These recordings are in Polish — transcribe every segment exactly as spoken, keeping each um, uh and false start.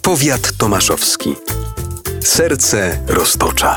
Powiat tomaszowski. Serce Roztocza.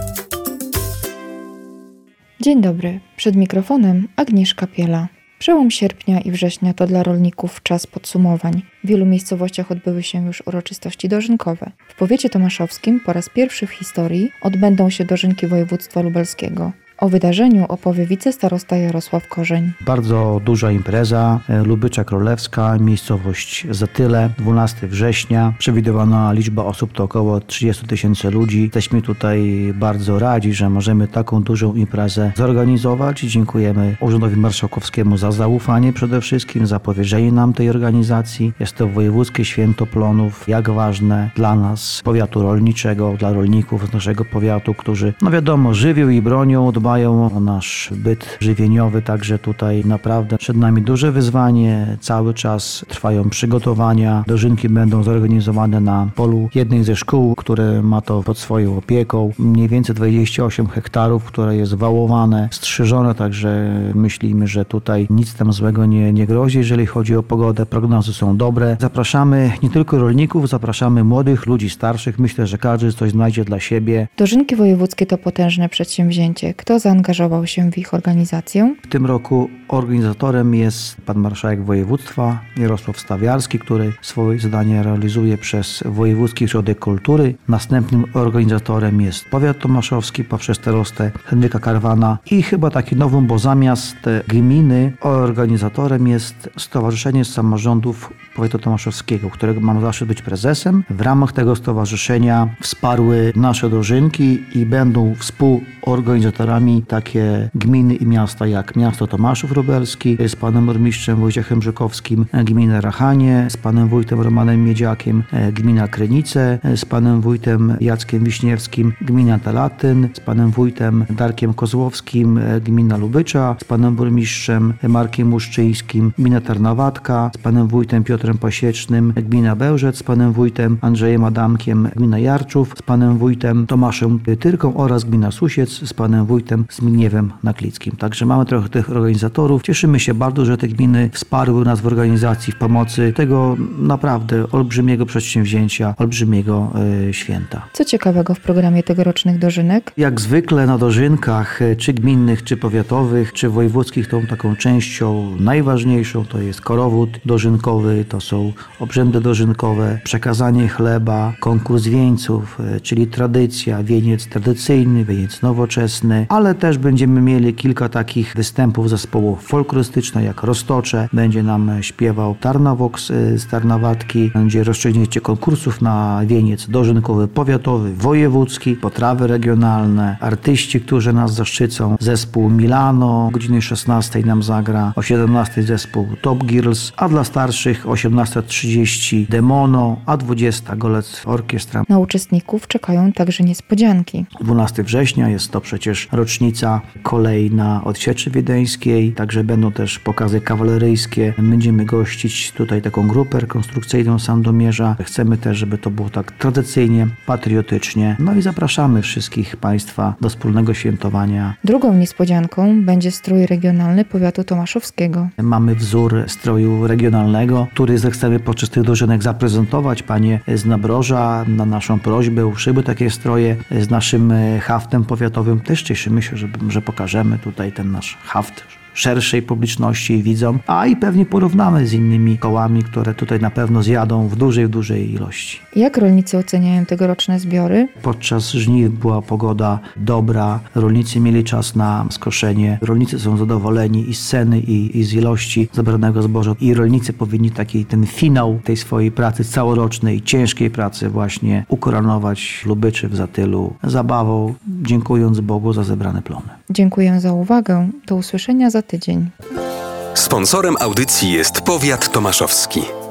Dzień dobry. Przed mikrofonem Agnieszka Piela. Przełom sierpnia i września to dla rolników czas podsumowań. W wielu miejscowościach odbyły się już uroczystości dożynkowe. W powiecie tomaszowskim po raz pierwszy w historii odbędą się dożynki województwa lubelskiego. O wydarzeniu opowie wicestarosta Jarosław Korzeń. Bardzo duża impreza, Lubycza Królewska, miejscowość Zatyle, dwunastego września. Przewidywana liczba osób to około trzydzieści tysięcy ludzi. Jesteśmy tutaj bardzo radzi, że możemy taką dużą imprezę zorganizować. Dziękujemy Urzędowi Marszałkowskiemu za zaufanie przede wszystkim, za powierzenie nam tej organizacji. Jest to wojewódzkie święto plonów, jak ważne dla nas, powiatu rolniczego, dla rolników z naszego powiatu, którzy, no wiadomo, żywią i bronią, dbają o nasz byt żywieniowy, także tutaj naprawdę przed nami duże wyzwanie. Cały czas trwają przygotowania. Dożynki będą zorganizowane na polu jednej ze szkół, które ma to pod swoją opieką. Mniej więcej dwadzieścia osiem hektarów, które jest wałowane, strzyżone, także myślimy, że tutaj nic tam złego nie, nie grozi, jeżeli chodzi o pogodę. Prognozy są dobre. Zapraszamy nie tylko rolników, zapraszamy młodych, ludzi starszych. Myślę, że każdy coś znajdzie dla siebie. Dożynki wojewódzkie to potężne przedsięwzięcie. Kto zaangażował się w ich organizację? W tym roku organizatorem jest pan marszałek województwa Jarosław Stawiarski, który swoje zadanie realizuje przez Wojewódzki Ośrodek Kultury. Następnym organizatorem jest powiat tomaszowski poprzez starostę Henryka Karwana i chyba taki nowym, bo zamiast gminy organizatorem jest Stowarzyszenie Samorządów Powiatu Tomaszowskiego, którego mam zaszczyt być prezesem. W ramach tego stowarzyszenia wsparły nasze dożynki i będą współorganizatorami takie gminy i miasta jak miasto Tomaszów Lubelski z panem burmistrzem Wojciechem Brzykowskim, gmina Rachanie z panem wójtem Romanem Miedziakiem, gmina Krynice z panem wójtem Jackiem Wiśniewskim, gmina Talatyn z panem wójtem Darkiem Kozłowskim, gmina Lubycza z panem burmistrzem Markiem Łuszczyńskim, gmina Tarnowatka z panem wójtem Piotrem Pasiecznym, gmina Bełżec z panem wójtem Andrzejem Adamkiem, gmina Jarczów z panem wójtem Tomaszem Tyrką oraz gmina Susiec z panem wójtem Zbigniewem Naklickim. Także mamy trochę tych organizatorów. Cieszymy się bardzo, że te gminy wsparły nas w organizacji, w pomocy tego naprawdę olbrzymiego przedsięwzięcia, olbrzymiego e, święta. Co ciekawego w programie tegorocznych dożynek? Jak zwykle na dożynkach, czy gminnych, czy powiatowych, czy wojewódzkich, tą taką częścią najważniejszą to jest korowód dożynkowy, to są obrzędy dożynkowe, przekazanie chleba, konkurs wieńców, czyli tradycja, wieniec tradycyjny, wieniec nowoczesny, ale też będziemy mieli kilka takich występów zespołów folklorystycznych, jak Roztocze, będzie nam śpiewał Tarnowoks z Tarnowatki, będzie rozstrzygnięcie konkursów na wieniec dożynkowy, powiatowy, wojewódzki, potrawy regionalne, artyści, którzy nas zaszczycą, zespół Milano, o godzinie szesnastej nam zagra, o siedemnastej zespół Top Girls, a dla starszych o osiemnasta trzydzieści Demono, a dwudziesta Golec Orkiestra. Na uczestników czekają także niespodzianki. dwunastego września jest to przecież rocznica kolejna od Sieczy Wiedeńskiej, także będą też pokazy kawaleryjskie. Będziemy gościć tutaj taką grupę rekonstrukcyjną Sandomierza. Chcemy też, żeby to było tak tradycyjnie, patriotycznie. No i zapraszamy wszystkich Państwa do wspólnego świętowania. Drugą niespodzianką będzie strój regionalny powiatu tomaszowskiego. Mamy wzór stroju regionalnego, który chcemy podczas tych dożynek zaprezentować. Panie z Nabroża na naszą prośbę uszyły takie stroje z naszym haftem powiatowym. Też cieszymy się, że, że pokażemy tutaj ten nasz haft szerszej publiczności i widzom, a i pewnie porównamy z innymi kołami, które tutaj na pewno zjadą w dużej, w dużej ilości. Jak rolnicy oceniają tegoroczne zbiory? Podczas żniw była pogoda dobra, rolnicy mieli czas na skoszenie, rolnicy są zadowoleni i z ceny, i, i z ilości zebranego zboża i rolnicy powinni taki ten finał tej swojej pracy całorocznej, ciężkiej pracy właśnie ukoronować w Lubyczy, w Zatylu zabawą, dziękując Bogu za zebrane plony. Dziękuję za uwagę. Do usłyszenia za tydzień. Sponsorem audycji jest Powiat Tomaszowski.